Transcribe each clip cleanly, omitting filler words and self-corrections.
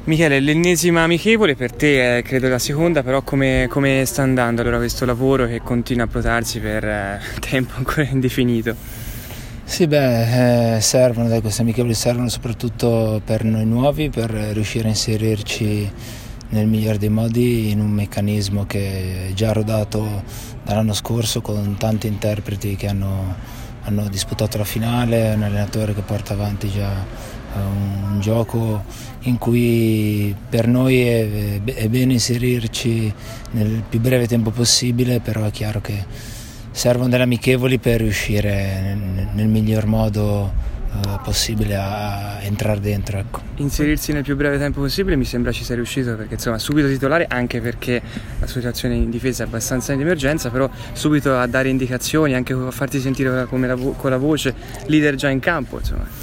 Michele, l'ennesima amichevole per te è credo la seconda, però come sta andando allora questo lavoro che continua a protrarsi per tempo ancora indefinito? Sì, servono, queste amichevoli servono soprattutto per noi nuovi, per riuscire a inserirci nel migliore dei modi in un meccanismo che è già rodato dall'anno scorso con tanti interpreti che hanno disputato la finale, un allenatore che porta avanti già un gioco in cui per noi è bene inserirci nel più breve tempo possibile, però è chiaro che servono delle amichevoli per riuscire nel miglior modo possibile a entrare dentro, ecco. Inserirsi nel più breve tempo possibile mi sembra ci sei riuscito, perché insomma subito titolare, anche perché la situazione in difesa è abbastanza in emergenza, però subito a dare indicazioni, anche a farti sentire con la voce, leader già in campo, insomma.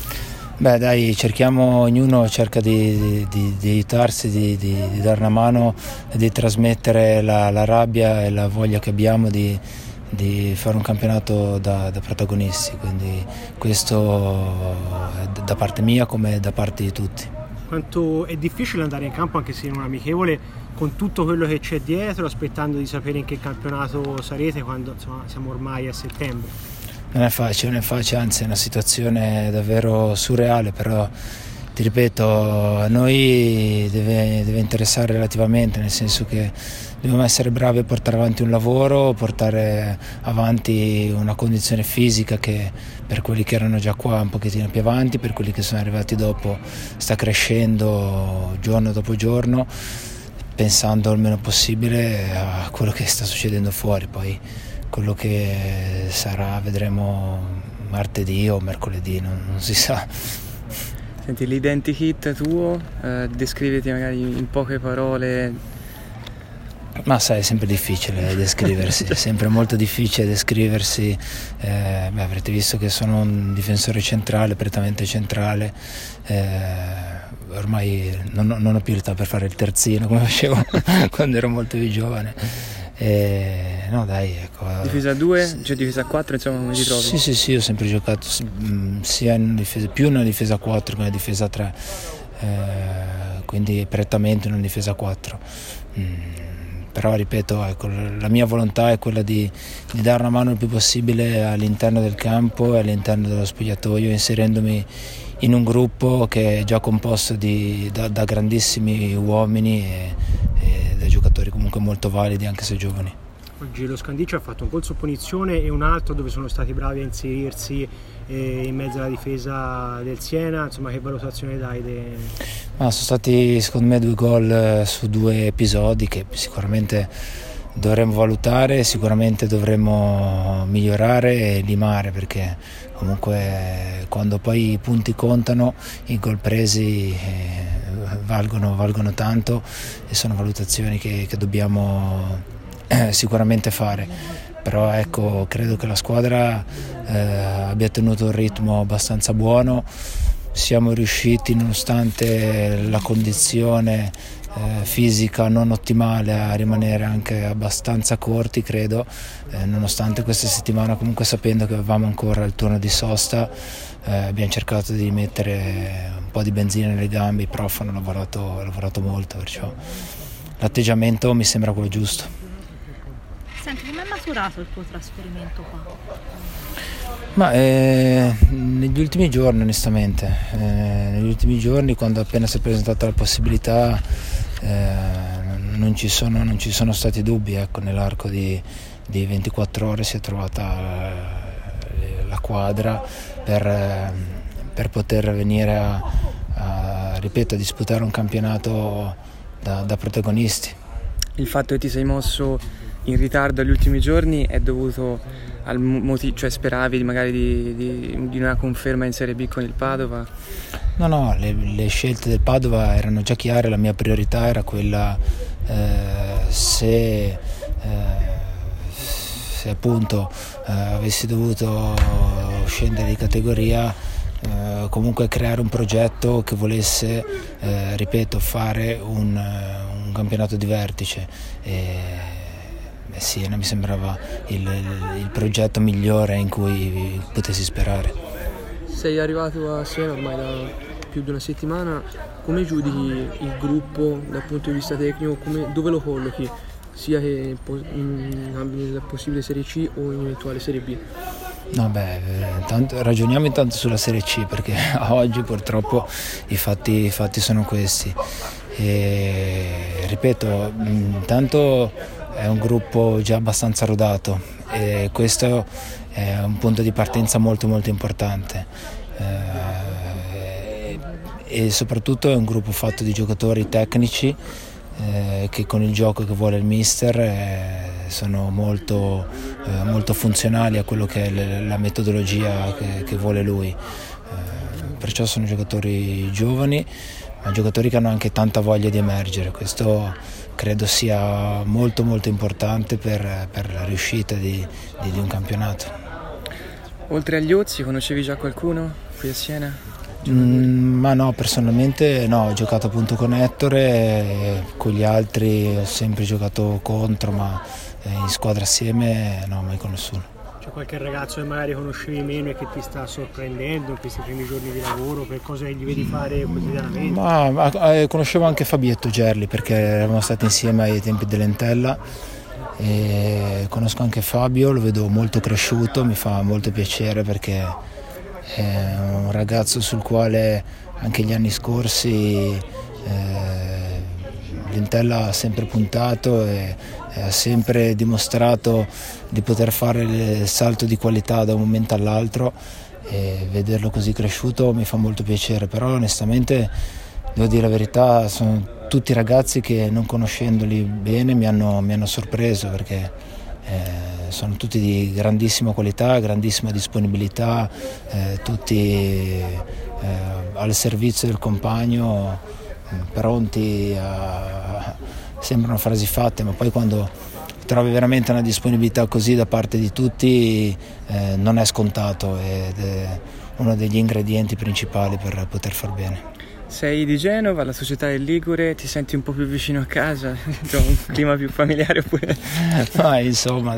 Ognuno cerca di aiutarsi, di dare una mano e di trasmettere la rabbia e la voglia che abbiamo di fare un campionato da protagonisti, quindi questo è da parte mia come da parte di tutti. Quanto è difficile andare in campo anche se in un amichevole con tutto quello che c'è dietro, aspettando di sapere in che campionato sarete quando insomma siamo ormai a settembre? Non è facile, anzi è una situazione davvero surreale, però ti ripeto, a noi deve interessare relativamente, nel senso che dobbiamo essere bravi a portare avanti un lavoro, portare avanti una condizione fisica che per quelli che erano già qua un pochettino più avanti, per quelli che sono arrivati dopo sta crescendo giorno dopo giorno, pensando il meno possibile a quello che sta succedendo fuori. Poi quello che sarà vedremo martedì o mercoledì, non si sa. Senti, l'identikit tuo, descriviti magari in poche parole. Ma sai, è sempre difficile descriversi, è sempre molto difficile descriversi. Avrete visto che sono un difensore centrale, prettamente centrale. Ormai non ho più l'età per fare il terzino come facevo quando ero molto più giovane. Ecco. Difesa 2, cioè difesa 4, insomma, come ti trovi? Sì, ho sempre giocato sia in difesa, più nella difesa 4 che nella difesa 3, quindi prettamente una difesa 4. Però ripeto, ecco, la mia volontà è quella di dare una mano il più possibile all'interno del campo e all'interno dello spogliatoio, inserendomi in un gruppo che è già composto da grandissimi uomini e da giocatori comunque molto validi anche se giovani. Oggi lo Scandiccio ha fatto un gol su punizione e un altro dove sono stati bravi a inserirsi in mezzo alla difesa del Siena, insomma che valutazione dai? Sono stati secondo me 2 gol su 2 episodi che sicuramente dovremmo valutare, sicuramente dovremmo migliorare e limare, perché comunque quando poi i punti contano i gol presi valgono tanto e sono valutazioni che dobbiamo sicuramente fare. Però ecco, credo che la squadra abbia tenuto un ritmo abbastanza buono, siamo riusciti nonostante la condizione fisica non ottimale a rimanere anche abbastanza corti, credo, nonostante questa settimana, comunque sapendo che avevamo ancora il turno di sosta, abbiamo cercato di mettere un po' di benzina nelle gambe. I prof hanno lavorato molto, perciò l'atteggiamento mi sembra quello giusto. Senti, come è maturato il tuo trasferimento qua? Negli ultimi giorni, onestamente, quando appena si è presentata la possibilità, non ci sono stati dubbi, ecco. Nell'arco di 24 ore si è trovata la quadra per poter venire a disputare un campionato da protagonisti. Il fatto che ti sei mosso in ritardo agli ultimi giorni è dovuto al motivo, cioè speravi magari di una conferma in Serie B con il Padova? No, le scelte del Padova erano già chiare, la mia priorità era quella, se appunto avessi dovuto scendere di categoria, comunque creare un progetto che volesse, fare un campionato di vertice. Siena mi sembrava il progetto migliore in cui potessi sperare. Sei arrivato a Siena ormai da più di una settimana, come giudichi il gruppo dal punto di vista tecnico, dove lo collochi, sia che nella possibile Serie C o in eventuale Serie B? No, ragioniamo intanto sulla Serie C, perché oggi purtroppo i fatti sono questi. E, ripeto, intanto è un gruppo già abbastanza rodato e questo è un punto di partenza molto molto importante, e soprattutto è un gruppo fatto di giocatori tecnici che con il gioco che vuole il mister sono molto funzionali a quello che è la metodologia che vuole lui, perciò sono giocatori giovani, ma giocatori che hanno anche tanta voglia di emergere. Questo credo sia molto molto importante per la riuscita di un campionato. Oltre agli Ozzi, conoscevi già qualcuno qui a Siena? Ma no, personalmente no, ho giocato appunto con Ettore, con gli altri ho sempre giocato contro, ma in squadra assieme no, mai con nessuno. C'è qualche ragazzo che magari conoscevi meno e che ti sta sorprendendo in questi primi giorni di lavoro, per cosa gli vedi fare quotidianamente? Ma conoscevo anche Fabietto Gerli, perché eravamo stati insieme ai tempi dell'Entella, e conosco anche Fabio, lo vedo molto cresciuto, mi fa molto piacere perché è un ragazzo sul quale anche gli anni scorsi l'Entella ha sempre puntato e ha sempre dimostrato di poter fare il salto di qualità da un momento all'altro, e vederlo così cresciuto mi fa molto piacere. Però onestamente devo dire la verità, sono tutti ragazzi che non conoscendoli bene mi hanno sorpreso, perché sono tutti di grandissima qualità, grandissima disponibilità, tutti al servizio del compagno, pronti sembrano frasi fatte, ma poi quando trovi veramente una disponibilità così da parte di tutti non è scontato, ed è uno degli ingredienti principali per poter far bene. Sei di Genova, la società è Ligure, ti senti un po' più vicino a casa? C'è un clima più familiare oppure? Ma insomma,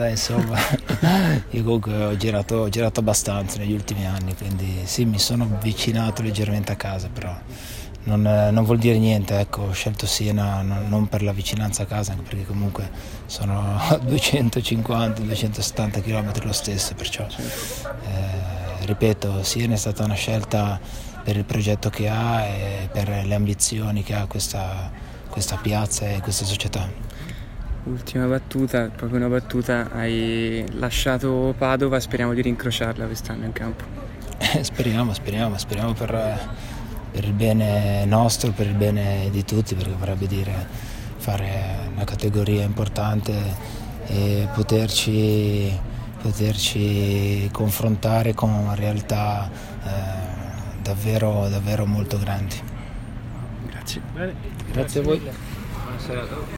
io comunque ho girato abbastanza negli ultimi anni, quindi sì, mi sono avvicinato leggermente a casa, però non vuol dire niente, ecco, ho scelto Siena non per la vicinanza a casa, anche perché comunque sono 250-270 km lo stesso, perciò ripeto, Siena è stata una scelta per il progetto che ha e per le ambizioni che ha questa piazza e questa società. Ultima battuta, proprio una battuta, hai lasciato Padova, speriamo di rincrociarla quest'anno in campo. Speriamo per il bene nostro, per il bene di tutti, perché vorrebbe dire fare una categoria importante e poterci confrontare con realtà davvero molto grandi. Grazie. Bene. Grazie a voi. Buona serata.